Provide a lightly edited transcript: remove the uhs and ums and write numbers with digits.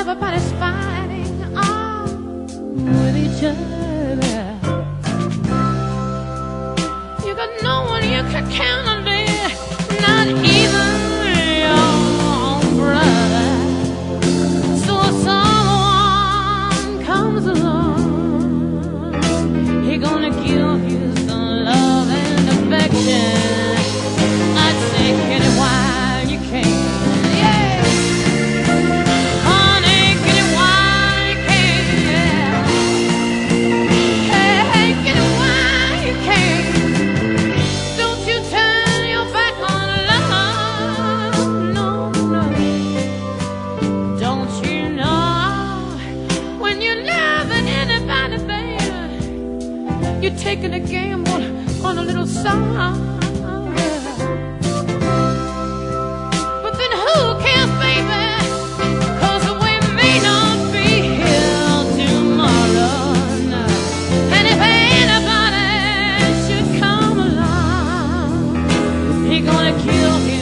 everybody's fighting with each other. You got no one you can count on, dear, not even your own brother. So if someone comes along, he gonna give you some love and affection. I'd say get it while you can. Yeah, honey, get it while you can. Hey, get it while you can. Don't you turn your back on love, no, no. Don't you know when you're loving anybody, baby, you're taking a gamble on a little song. But then who cares, baby? 'Cause we may not be here tomorrow. No. And if anybody should come along, he gonna kill him.